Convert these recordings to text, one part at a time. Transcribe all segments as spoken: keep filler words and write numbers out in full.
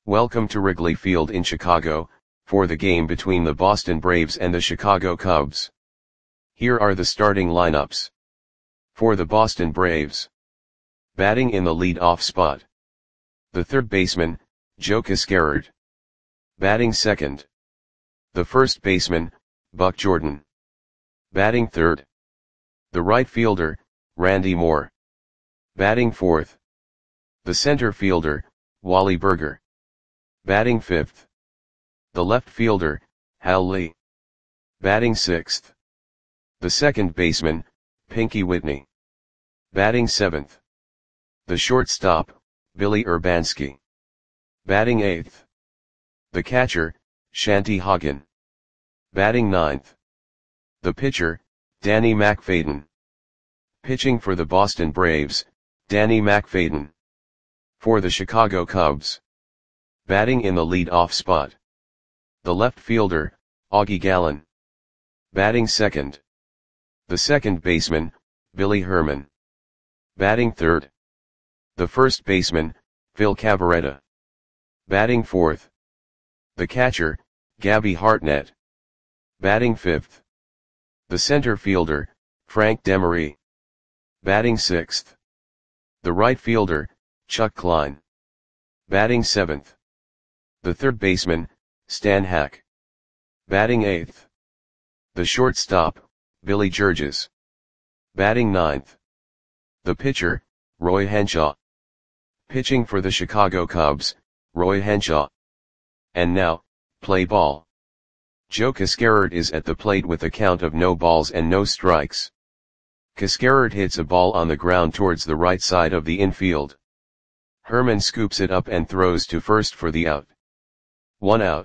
Welcome to Wrigley Field in Chicago, for the game between the Boston Braves and the Chicago Cubs. Here are the starting lineups. For the Boston Braves. Batting in the lead-off spot. The third baseman, Joe Cascarard. Batting second. The first baseman, Buck Jordan. Batting third. The right fielder, Randy Moore. Batting fourth. The center fielder, Wally Burger. Batting fifth. The left fielder, Hal Lee. Batting sixth. The second baseman, Pinky Whitney. Batting seventh. The shortstop, Billy Urbanski. Batting eighth. The catcher, Shanty Hagen. Batting ninth. The pitcher, Danny McFadden. Pitching for the Boston Braves, Danny McFadden. For the Chicago Cubs. Batting in the lead-off spot. The left fielder, Augie Gallen. Batting second. The second baseman, Billy Herman. Batting third. The first baseman, Phil Cavarretta. Batting fourth. The catcher, Gabby Hartnett. Batting fifth. The center fielder, Frank Demery. Batting sixth. The right fielder, Chuck Klein. Batting seventh. The third baseman, Stan Hack. Batting eighth. The shortstop, Billy Georges. Batting ninth. The pitcher, Roy Henshaw. Pitching for the Chicago Cubs, Roy Henshaw. And now, play ball. Joe Cascarard is at the plate with a count of no balls and no strikes. Cascarard hits a ball on the ground towards the right side of the infield. Herman scoops it up and throws to first for the out. One out.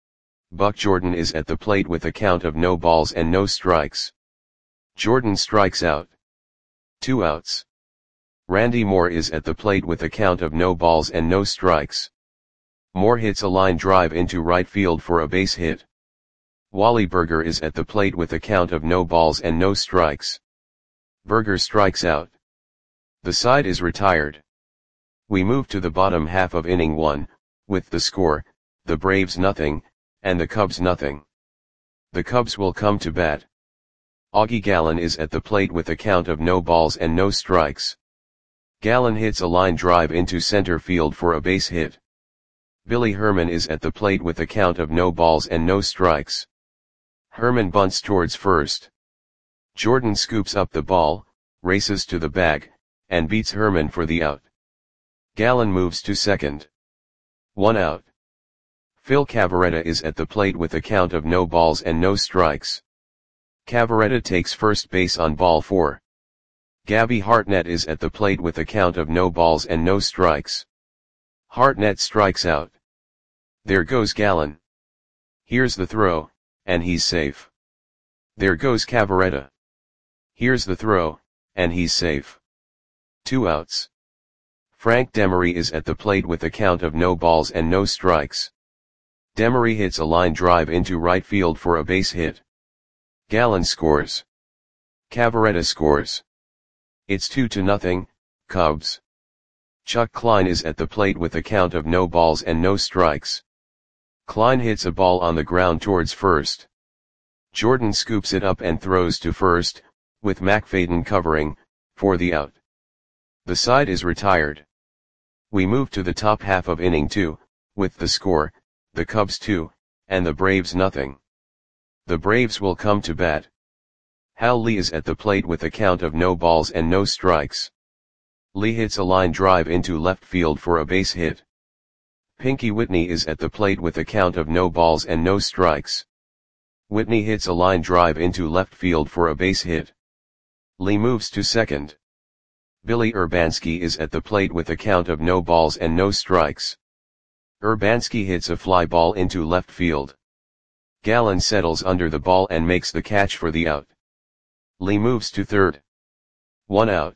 Buck Jordan is at the plate with a count of no balls and no strikes. Jordan strikes out. Two outs. Randy Moore is at the plate with a count of no balls and no strikes. Moore hits a line drive into right field for a base hit. Wally Burger is at the plate with a count of no balls and no strikes. Burger strikes out. The side is retired. We move to the bottom half of inning one, with the score, the Braves nothing, and the Cubs nothing. The Cubs will come to bat. Augie Gallen is at the plate with a count of no balls and no strikes. Gallen hits a line drive into center field for a base hit. Billy Herman is at the plate with a count of no balls and no strikes. Herman bunts towards first. Jordan scoops up the ball, races to the bag, and beats Herman for the out. Gallen moves to second. One out. Phil Cavarretta is at the plate with a count of no balls and no strikes. Cavarretta takes first base on ball four. Gabby Hartnett is at the plate with a count of no balls and no strikes. Hartnett strikes out. There goes Gallen. Here's the throw, and he's safe. There goes Cavarretta. Here's the throw, and he's safe. Two outs. Frank Demery is at the plate with a count of no balls and no strikes. Demery hits a line drive into right field for a base hit. Gallen scores. Cavarretta scores. It's two to nothing, Cubs. Chuck Klein is at the plate with a count of no balls and no strikes. Klein hits a ball on the ground towards first. Jordan scoops it up and throws to first, with McFadden covering, for the out. The side is retired. We move to the top half of inning two, with the score, the Cubs two, and the Braves nothing. The Braves will come to bat. Hal Lee is at the plate with a count of no balls and no strikes. Lee hits a line drive into left field for a base hit. Pinky Whitney is at the plate with a count of no balls and no strikes. Whitney hits a line drive into left field for a base hit. Lee moves to second. Billy Urbanski is at the plate with a count of no balls and no strikes. Urbanski hits a fly ball into left field. Gallen settles under the ball and makes the catch for the out. Lee moves to third. One out.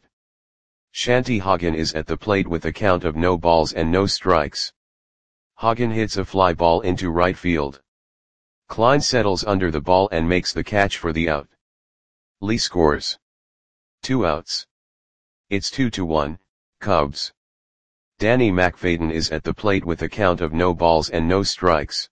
Shanty Hagen is at the plate with a count of no balls and no strikes. Hagen hits a fly ball into right field. Klein settles under the ball and makes the catch for the out. Lee scores. Two outs. It's two to one, Cubs. Danny McFadden is at the plate with a count of no balls and no strikes.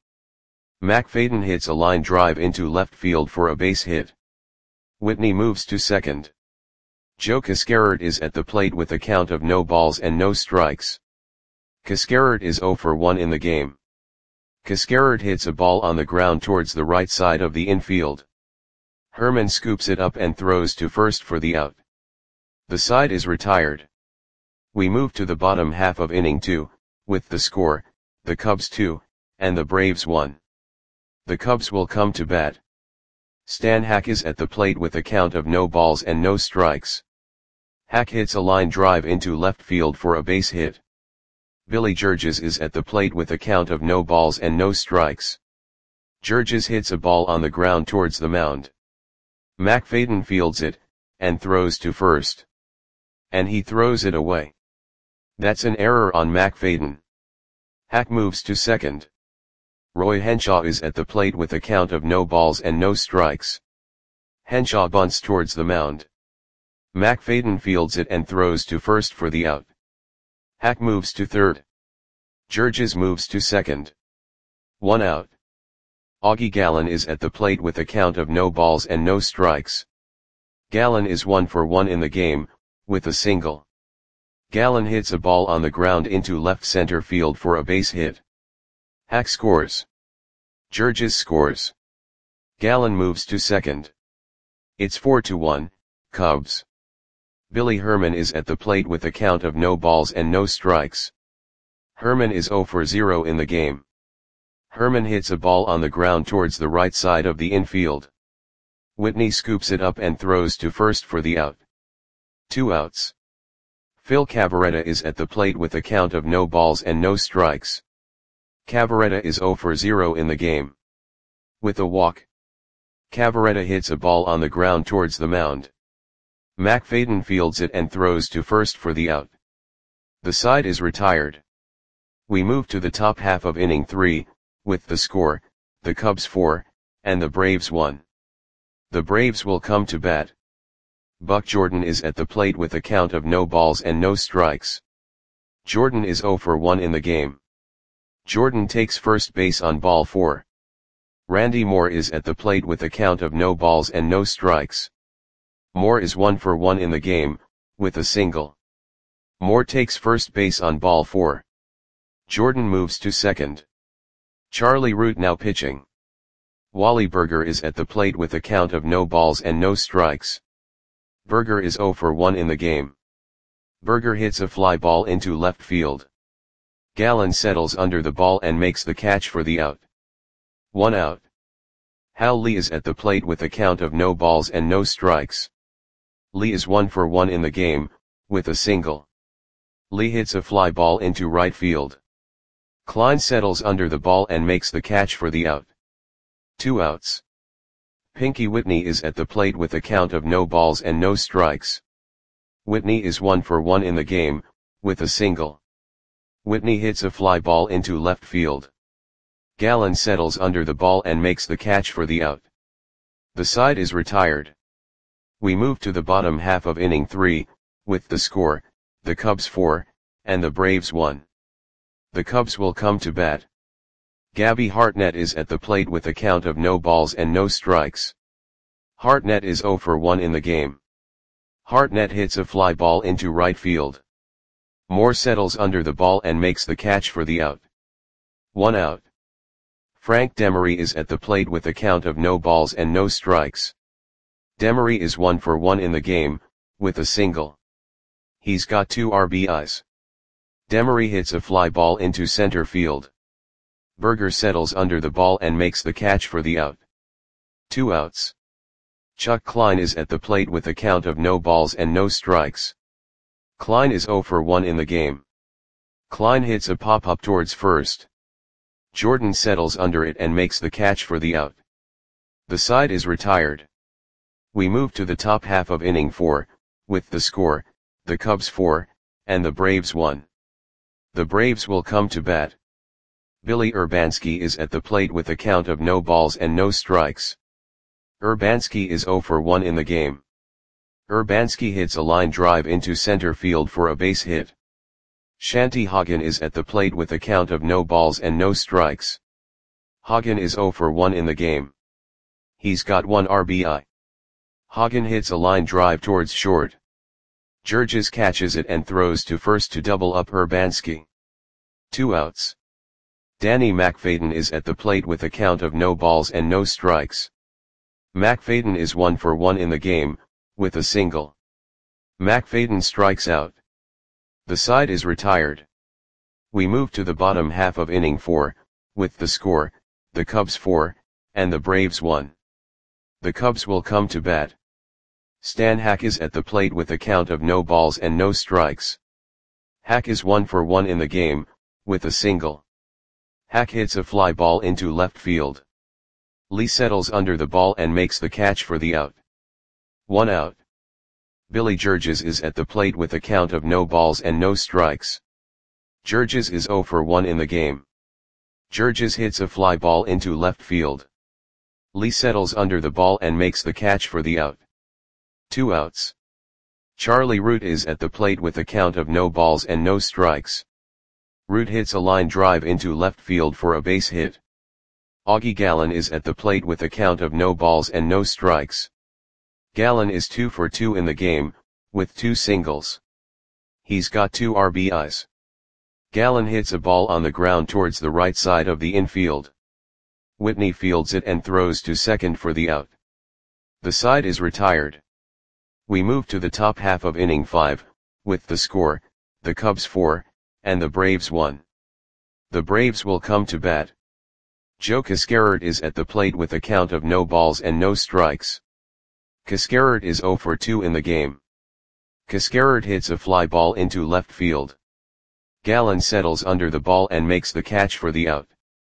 McFadden hits a line drive into left field for a base hit. Whitney moves to second. Joe Cascarert is at the plate with a count of no balls and no strikes. Cascarert is zero for one in the game. Cascarert hits a ball on the ground towards the right side of the infield. Herman scoops it up and throws to first for the out. The side is retired. We move to the bottom half of inning two, with the score, the Cubs two, and the Braves one. The Cubs will come to bat. Stan Hack is at the plate with a count of no balls and no strikes. Hack hits a line drive into left field for a base hit. Billy Georges is at the plate with a count of no balls and no strikes. Georges hits a ball on the ground towards the mound. McFadden fields it, and throws to first. And he throws it away. That's an error on McFadden. Hack moves to second. Roy Henshaw is at the plate with a count of no balls and no strikes. Henshaw bunts towards the mound. McFadden fields it and throws to first for the out. Hack moves to third. Georges moves to second. One out. Augie Gallen is at the plate with a count of no balls and no strikes. Gallen is one for one in the game, with a single. Gallen hits a ball on the ground into left center field for a base hit. Hack scores. Georges scores. Gallen moves to second. It's four to one, Cubs. Billy Herman is at the plate with a count of no balls and no strikes. Herman is zero for zero in the game. Herman hits a ball on the ground towards the right side of the infield. Whitney scoops it up and throws to first for the out. Two outs. Phil Cavarretta is at the plate with a count of no balls and no strikes. Cavarretta is zero for zero in the game. With a walk. Cavarretta hits a ball on the ground towards the mound. McFadden fields it and throws to first for the out. The side is retired. We move to the top half of inning three, with the score, the Cubs four, and the Braves one. The Braves will come to bat. Buck Jordan is at the plate with a count of no balls and no strikes. Jordan is zero for one in the game. Jordan takes first base on ball four. Randy Moore is at the plate with a count of no balls and no strikes. Moore is one for one in the game, with a single. Moore takes first base on ball four. Jordan moves to second. Charlie Root now pitching. Wally Berger is at the plate with a count of no balls and no strikes. Berger is zero for one in the game. Berger hits a fly ball into left field. Gallen settles under the ball and makes the catch for the out. One out. Hal Lee is at the plate with a count of no balls and no strikes. Lee is one for one in the game, with a single. Lee hits a fly ball into right field. Klein settles under the ball and makes the catch for the out. Two outs. Pinky Whitney is at the plate with a count of no balls and no strikes. Whitney is one for one in the game, with a single. Whitney hits a fly ball into left field. Gallen settles under the ball and makes the catch for the out. The side is retired. We move to the bottom half of inning three, with the score, the Cubs four, and the Braves one. The Cubs will come to bat. Gabby Hartnett is at the plate with a count of no balls and no strikes. Hartnett is zero for one in the game. Hartnett hits a fly ball into right field. Moore settles under the ball and makes the catch for the out. One out. Frank Demery is at the plate with a count of no balls and no strikes. Demery is one for one in the game, with a single. He's got two R B Is. Demery hits a fly ball into center field. Berger settles under the ball and makes the catch for the out. Two outs. Chuck Klein is at the plate with a count of no balls and no strikes. Klein is zero for one in the game. Klein hits a pop-up towards first. Jordan settles under it and makes the catch for the out. The side is retired. We move to the top half of inning four, with the score, the Cubs four, and the Braves one. The Braves will come to bat. Billy Urbanski is at the plate with a count of no balls and no strikes. Urbanski is zero for one in the game. Urbanski hits a line drive into center field for a base hit. Shanti Hagen is at the plate with a count of no balls and no strikes. Hagen is zero for one in the game. He's got one R B I. Hagen hits a line drive towards short. Jurges catches it and throws to first to double up Urbanski. Two outs. Danny McFadden is at the plate with a count of no balls and no strikes. McFadden is one for one in the game, with a single. McFadden strikes out. The side is retired. We move to the bottom half of inning four, with the score, the Cubs four, and the Braves one. The Cubs will come to bat. Stan Hack is at the plate with a count of no balls and no strikes. Hack is one for one in the game, with a single. Hack hits a fly ball into left field. Lee settles under the ball and makes the catch for the out. One out. Billy Jurges is at the plate with a count of no balls and no strikes. Jurges is zero for one in the game. Jurges hits a fly ball into left field. Lee settles under the ball and makes the catch for the out. Two outs. Charlie Root is at the plate with a count of no balls and no strikes. Root hits a line drive into left field for a base hit. Augie Gallen is at the plate with a count of no balls and no strikes. Gallen is two for two in the game, with two singles. He's got two R B Is. Gallen hits a ball on the ground towards the right side of the infield. Whitney fields it and throws to second for the out. The side is retired. We move to the top half of inning five, with the score, the Cubs four, and the Braves one. The Braves will come to bat. Joe Cascarert is at the plate with a count of no balls and no strikes. Cascarert is zero for two in the game. Cascarert hits a fly ball into left field. Gallen settles under the ball and makes the catch for the out.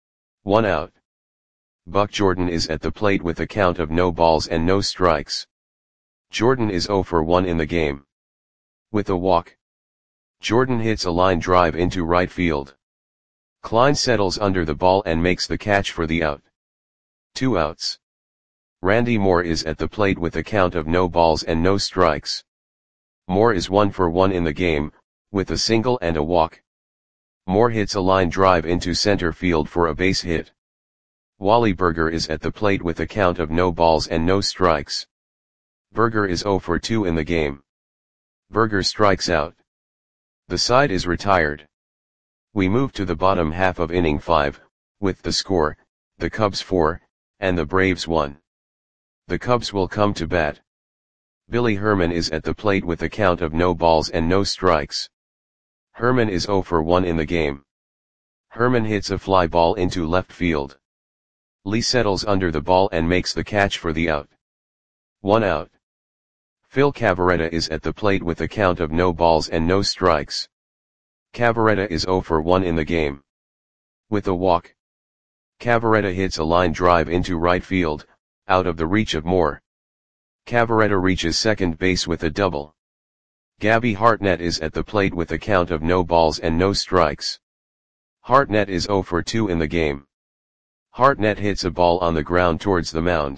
One out. Buck Jordan is at the plate with a count of no balls and no strikes. Jordan is zero for one in the game. With a walk. Jordan hits a line drive into right field. Klein settles under the ball and makes the catch for the out. Two outs. Randy Moore is at the plate with a count of no balls and no strikes. Moore is one for one in the game, with a single and a walk. Moore hits a line drive into center field for a base hit. Wally Berger is at the plate with a count of no balls and no strikes. Berger is zero for two in the game. Berger strikes out. The side is retired. We move to the bottom half of inning five, with the score, the Cubs four, and the Braves one. The Cubs will come to bat. Billy Herman is at the plate with a count of no balls and no strikes. Herman is zero for one in the game. Herman hits a fly ball into left field. Lee settles under the ball and makes the catch for the out. One out. Phil Cavarretta is at the plate with a count of no balls and no strikes. Cavarretta is zero for one in the game. With a walk. Cavarretta hits a line drive into right field, out of the reach of Moore. Cavarretta reaches second base with a double. Gabby Hartnett is at the plate with a count of no balls and no strikes. Hartnett is zero for two in the game. Hartnett hits a ball on the ground towards the mound.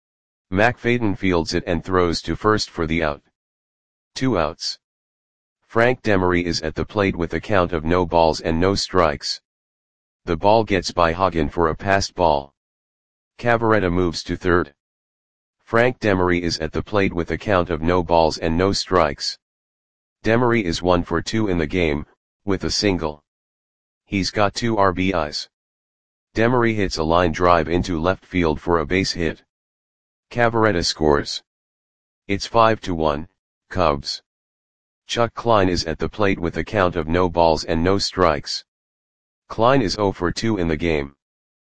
McFadden fields it and throws to first for the out. Two outs. Frank Demery is at the plate with a count of no balls and no strikes. The ball gets by Hagen for a passed ball. Cavarretta moves to third. Frank Demery is at the plate with a count of no balls and no strikes. Demery is one for two in the game, with a single. He's got two R B Is. Demery hits a line drive into left field for a base hit. Cavarretta scores. It's five to one, Cubs. Chuck Klein is at the plate with a count of no balls and no strikes. Klein is zero for two in the game.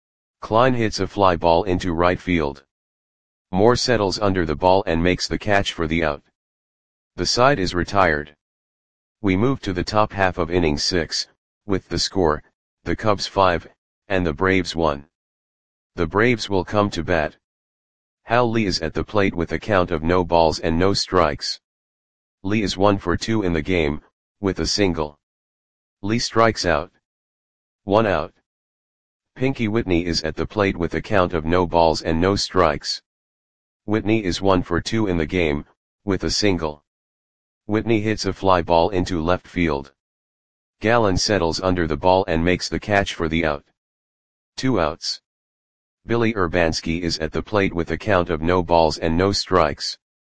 Klein hits a fly ball into right field. Moore settles under the ball and makes the catch for the out. The side is retired. We move to the top half of inning six, with the score, the Cubs five, and the Braves one. The Braves will come to bat. Hal Lee is at the plate with a count of no balls and no strikes. Lee is one for two in the game, with a single. Lee strikes out. One out. Pinky Whitney is at the plate with a count of no balls and no strikes. Whitney is one for two in the game, with a single. Whitney hits a fly ball into left field. Gallen settles under the ball and makes the catch for the out. Two outs. Billy Urbanski is at the plate with a count of no balls and no strikes.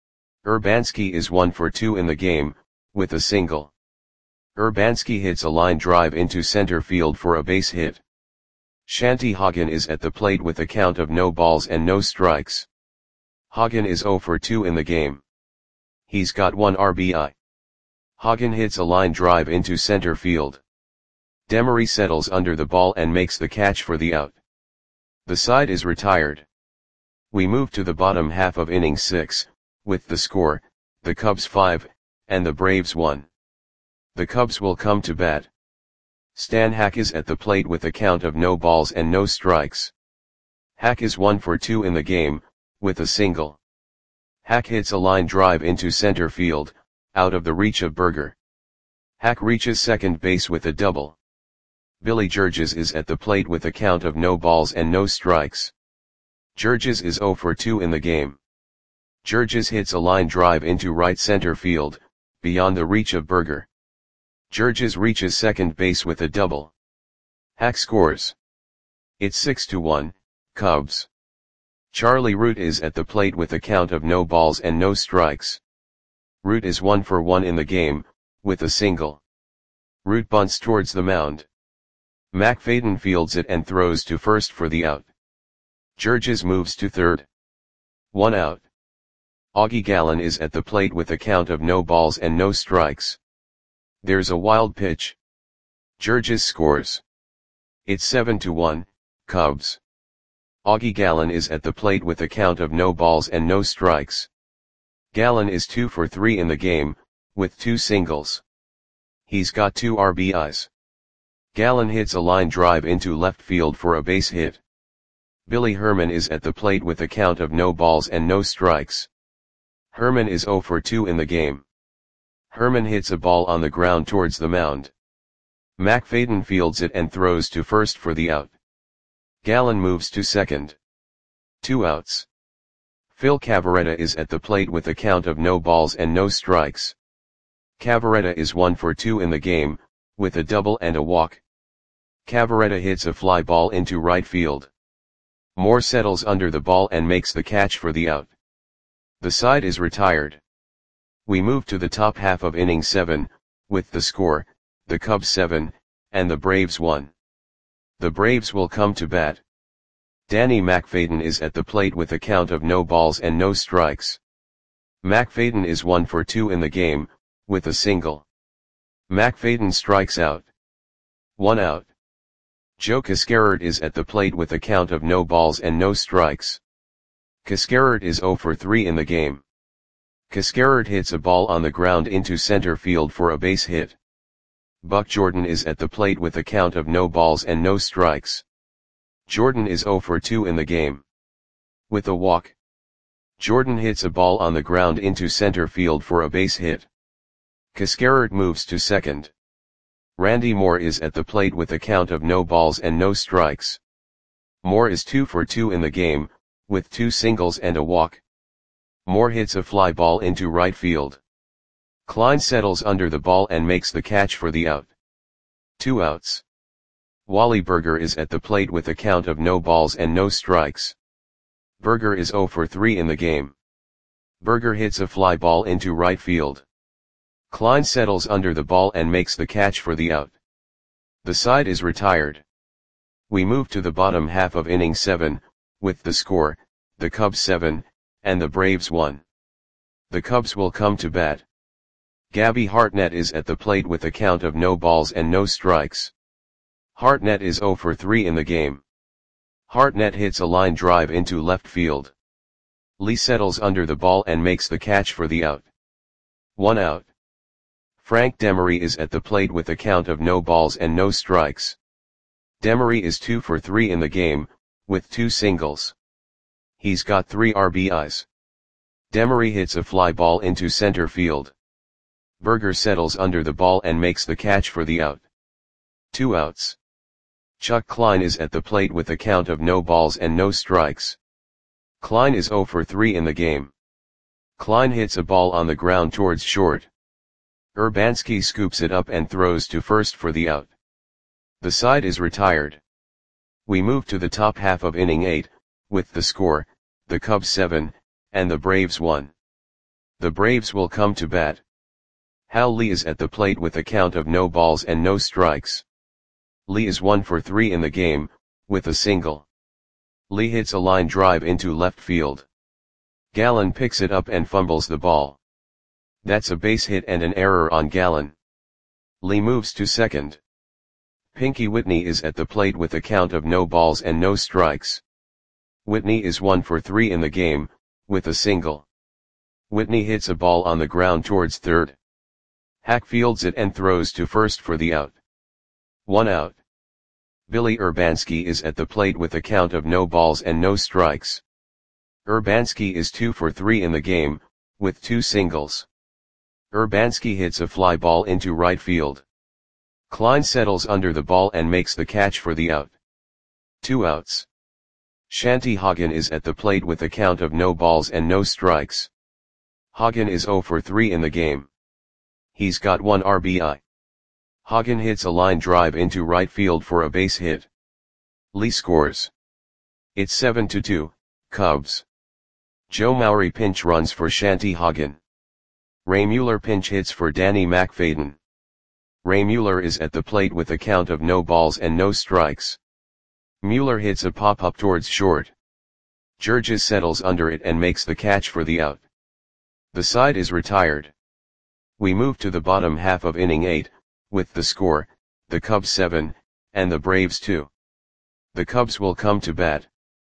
Urbanski is one for two in the game, with a single. Urbanski hits a line drive into center field for a base hit. Shanti Hagen is at the plate with a count of no balls and no strikes. Hagen is zero for two in the game. He's got one R B I. Hagen hits a line drive into center field. Demery settles under the ball and makes the catch for the out. The side is retired. We move to the bottom half of inning six, with the score, the Cubs five, and the Braves one. The Cubs will come to bat. Stan Hack is at the plate with a count of no balls and no strikes. Hack is one for two in the game, with a single. Hack hits a line drive into center field, out of the reach of Berger. Hack reaches second base with a double. Billy Georges is at the plate with a count of no balls and no strikes. Georges is zero for two in the game. Georges hits a line drive into right center field, beyond the reach of Berger. Georges reaches second base with a double. Hack scores. It's six to one, Cubs. Charlie Root is at the plate with a count of no balls and no strikes. Root is one for one in the game, with a single. Root bunts towards the mound. McFadden fields it and throws to first for the out. Georges moves to third. One out. Augie Gallen is at the plate with a count of no balls and no strikes. There's a wild pitch. Georges scores. It's seven to one, Cubs. Augie Gallen is at the plate with a count of no balls and no strikes. Gallen is two for three in the game, with two singles. He's got two R B Is. Gallen hits a line drive into left field for a base hit. Billy Herman is at the plate with a count of no balls and no strikes. Herman is zero for two in the game. Herman hits a ball on the ground towards the mound. McFadden fields it and throws to first for the out. Gallen moves to second. Two outs. Phil Cavarretta is at the plate with a count of no balls and no strikes. Cavarretta is one for two in the game, with a double and a walk. Cavarretta hits a fly ball into right field. Moore settles under the ball and makes the catch for the out. The side is retired. We move to the top half of inning seven, with the score, the Cubs seven, and the Braves one. The Braves will come to bat. Danny McFadden is at the plate with a count of no balls and no strikes. McFadden is one for two in the game, with a single. McFadden strikes out. One out. Joe Cascarard is at the plate with a count of no balls and no strikes. Cascarard is zero for three in the game. Cascarard hits a ball on the ground into center field for a base hit. Buck Jordan is at the plate with a count of no balls and no strikes. Jordan is zero for two in the game. With a walk. Jordan hits a ball on the ground into center field for a base hit. Cascarard moves to second. Randy Moore is at the plate with a count of no balls and no strikes. Moore is two for two in the game, with two singles and a walk. Moore hits a fly ball into right field. Klein settles under the ball and makes the catch for the out. Two outs. Wally Berger is at the plate with a count of no balls and no strikes. Berger is zero for three in the game. Berger hits a fly ball into right field. Klein settles under the ball and makes the catch for the out. The side is retired. We move to the bottom half of inning seven, with the score, the Cubs seven, and the Braves one. The Cubs will come to bat. Gabby Hartnett is at the plate with a count of no balls and no strikes. Hartnett is zero for three in the game. Hartnett hits a line drive into left field. Lee settles under the ball and makes the catch for the out. One out. Frank Demery is at the plate with a count of no balls and no strikes. Demery is two for three in the game, with two singles. He's got three R B Is. Demery hits a fly ball into center field. Berger settles under the ball and makes the catch for the out. Two outs. Chuck Klein is at the plate with a count of no balls and no strikes. Klein is zero for three in the game. Klein hits a ball on the ground towards short. Urbanski scoops it up and throws to first for the out. The side is retired. We move to the top half of inning eight, with the score, the Cubs seven, and the Braves one. The Braves will come to bat. Hal Lee is at the plate with a count of no balls and no strikes. Lee is one for three in the game, with a single. Lee hits a line drive into left field. Gallen picks it up and fumbles the ball. That's a base hit and an error on Gallen. Lee moves to second. Pinky Whitney is at the plate with a count of no balls and no strikes. Whitney is one for three in the game, with a single. Whitney hits a ball on the ground towards third. Hack fields it and throws to first for the out. One out. Billy Urbanski is at the plate with a count of no balls and no strikes. Urbanski is two for three in the game, with two singles. Urbanski hits a fly ball into right field. Klein settles under the ball and makes the catch for the out. Two outs. Shanty Hagen is at the plate with a count of no balls and no strikes. Hagen is zero for three in the game. He's got one R B I. Hagen hits a line drive into right field for a base hit. Lee scores. It's seven to two, Cubs. Joe Maury pinch runs for Shanty Hagen. Ray Mueller pinch hits for Danny McFadden. Ray Mueller is at the plate with a count of no balls and no strikes. Mueller hits a pop-up towards short. Georges settles under it and makes the catch for the out. The side is retired. We move to the bottom half of inning eight, with the score, the Cubs seven, and the Braves two. The Cubs will come to bat.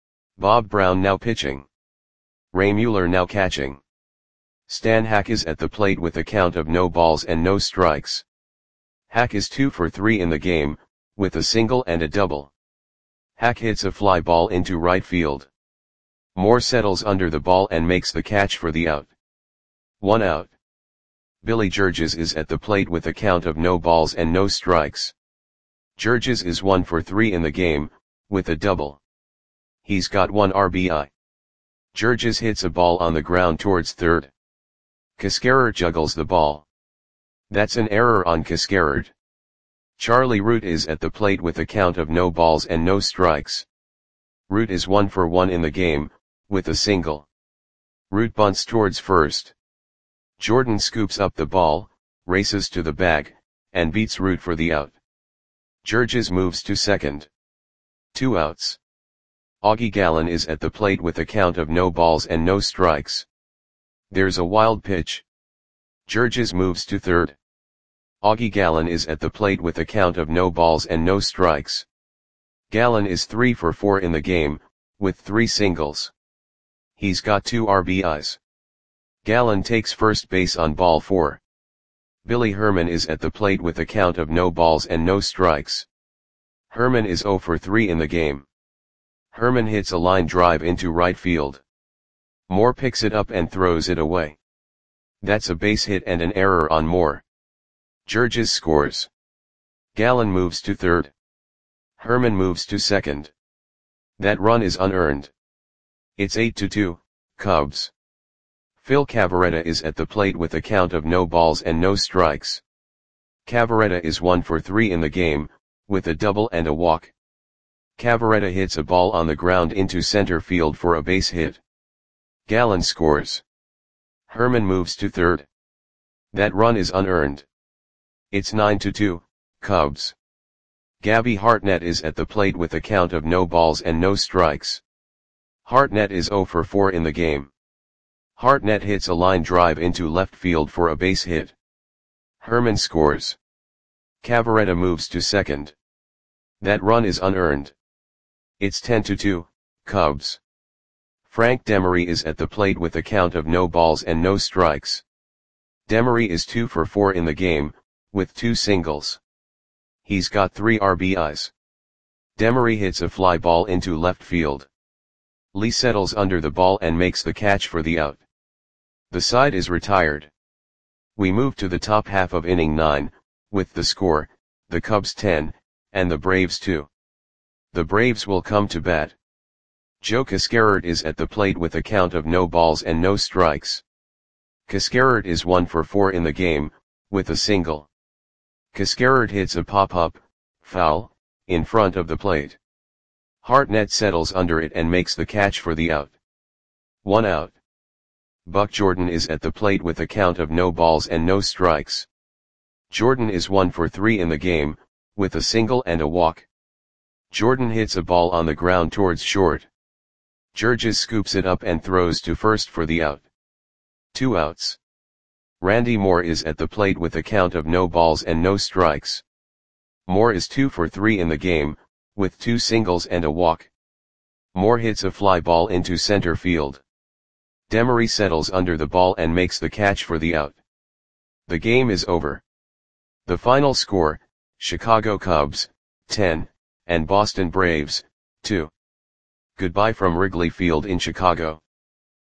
Bob Brown now pitching. Ray Mueller now catching. Stan Hack is at the plate with a count of no balls and no strikes. Hack is two for three in the game, with a single and a double. Hack hits a fly ball into right field. Moore settles under the ball and makes the catch for the out. One out. Billy Georges is at the plate with a count of no balls and no strikes. Georges is one for three in the game, with a double. He's got one R B I. Georges hits a ball on the ground towards third. Cascarard juggles the ball. That's an error on Cascarard. Charlie Root is at the plate with a count of no balls and no strikes. Root is one for one in the game, with a single. Root bunts towards first. Jordan scoops up the ball, races to the bag, and beats Root for the out. Georges moves to second. Two outs. Augie Gallen is at the plate with a count of no balls and no strikes. There's a wild pitch. Georges moves to third. Augie Gallen is at the plate with a count of no balls and no strikes. Gallen is three for four in the game, with three singles. He's got two R B Is. Gallen takes first base on ball four. Billy Herman is at the plate with a count of no balls and no strikes. Herman is zero for three in the game. Herman hits a line drive into right field. Moore picks it up and throws it away. That's a base hit and an error on Moore. Georges scores. Gallen moves to third. Herman moves to second. That run is unearned. It's eight to two, Cubs. Phil Cavarretta is at the plate with a count of no balls and no strikes. Cavarretta is one for three in the game, with a double and a walk. Cavarretta hits a ball on the ground into center field for a base hit. Gallen scores. Herman moves to third. That run is unearned. It's nine to two, Cubs. Gabby Hartnett is at the plate with a count of no balls and no strikes. Hartnett is zero for four in the game. Hartnett hits a line drive into left field for a base hit. Herman scores. Cavarretta moves to second. That run is unearned. It's ten to two, Cubs. Frank Demery is at the plate with a count of no balls and no strikes. Demery is two for four in the game, with two singles. He's got three R B Is. Demery hits a fly ball into left field. Lee settles under the ball and makes the catch for the out. The side is retired. We move to the top half of inning nine, with the score, the Cubs ten, and the Braves two. The Braves will come to bat. Joe Cascarard is at the plate with a count of no balls and no strikes. Cascarard is one for four in the game, with a single. Cascarard hits a pop-up, foul, in front of the plate. Hartnett settles under it and makes the catch for the out. One out. Buck Jordan is at the plate with a count of no balls and no strikes. Jordan is one for three in the game, with a single and a walk. Jordan hits a ball on the ground towards short. Georges scoops it up and throws to first for the out. Two outs. Randy Moore is at the plate with a count of no balls and no strikes. Moore is two for three in the game, with two singles and a walk. Moore hits a fly ball into center field. Demery settles under the ball and makes the catch for the out. The game is over. The final score, Chicago Cubs, ten, and Boston Braves, two. Goodbye from Wrigley Field in Chicago.